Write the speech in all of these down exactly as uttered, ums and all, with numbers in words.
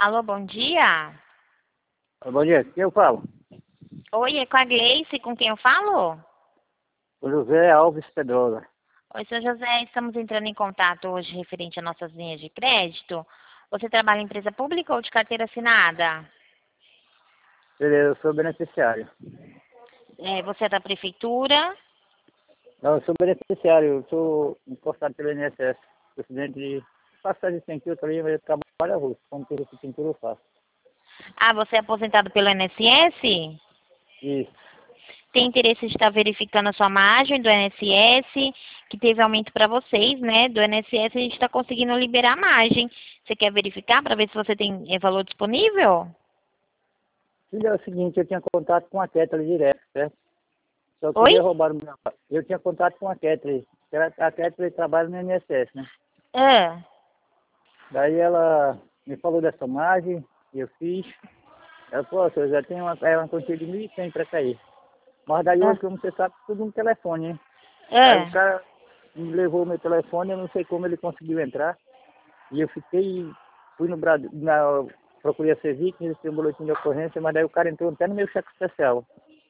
Alô, bom dia. Bom dia, quem eu falo? Oi, é com a Gleice, com quem eu falo? O José Alves Pedrosa. Oi, seu José, estamos entrando em contato hoje referente às nossas linhas de crédito. Você trabalha em empresa pública ou de carteira assinada? Beleza, eu sou beneficiário. É, você é da prefeitura? Não, eu sou beneficiário, eu sou encostado pelo I N S S. Presidente de passagem de pintura também, mas eu trabalho a russo. Como tudo que pintura eu faço. Ah, você é aposentado pelo I N S S? Isso. Tem interesse de estar verificando a sua margem do I N S S, que teve aumento para vocês, né? Do I N S S a gente está conseguindo liberar a margem. Você quer verificar para ver se você tem é, valor disponível? Filho, é o seguinte, eu tinha contato com a Kettle direto, certo? Só que Oi? eles roubaram meu... Eu tinha contato com a Kettle. A Kettle trabalha no I N S S, né? Ah, Daí ela me falou dessa margem, e eu fiz. Ela falou, eu já tenho uma, é uma quantia de mil e cem para cair. Mas daí ah, hoje, como você sabe, tudo no telefone, hein? Aí o ah. cara me levou meu telefone, eu não sei como ele conseguiu entrar. E eu fiquei, fui no Brasil, na, procurei a Cevic, recebi um boletim de ocorrência, mas daí o cara entrou até no meu cheque especial.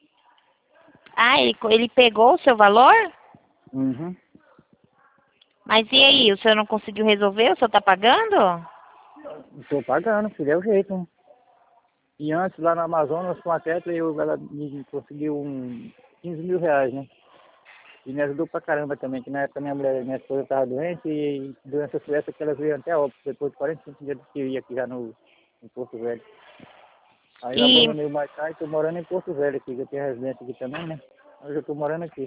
Ah, ele, ele pegou o seu valor? Uhum. Mas e aí, o senhor não conseguiu resolver? O senhor tá pagando? Estou pagando, filho, é o jeito, hein? E antes, lá na Amazonas, com a Tetra, eu, ela me conseguiu um quinze mil reais, né? E me ajudou pra caramba também, que na época minha mulher, minha esposa estava doente e doença foi essa que ela veio até óbito, depois de quarenta e cinco dias que eu ia aqui já no, em Porto Velho. Aí eu E, abandonei o Maicá e estou morando em Porto Velho aqui, que eu tenho residência aqui também, né? Hoje eu estou morando aqui.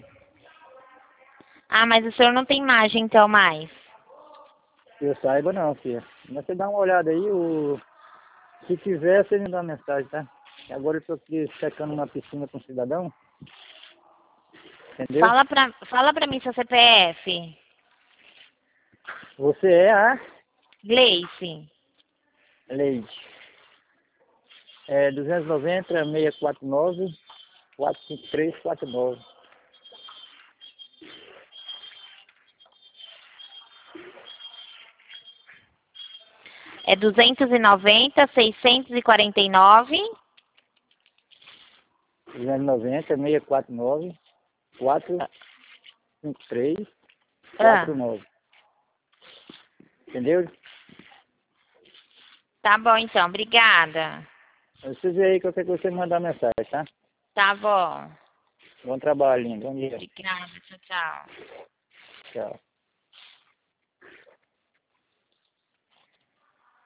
ah, mas o senhor não tem margem então mais. Que eu saiba não, filha. Mas você dá uma olhada aí, o... se tiver, você me dá uma mensagem, tá? Agora eu estou aqui secando uma piscina com um cidadão, entendeu? Fala pra, fala pra mim seu C P F. Você é a Gleice. Leide. É duzentos e noventa, seiscentos e quarenta e nove, quatrocentos e cinquenta e três, quarenta e nove. É duzentos e noventa, seiscentos e quarenta e nove. duzentos e noventa, seiscentos e quarenta e nove, quatrocentos e cinquenta e três, quarenta e Ah, nove. Entendeu? tá bom então, obrigada. Você vê aí qualquer coisa, você me mandar mensagem, tá? Tá bom. Bom trabalho, lindo. Bom dia. Obrigada, tchau, tchau. Tchau.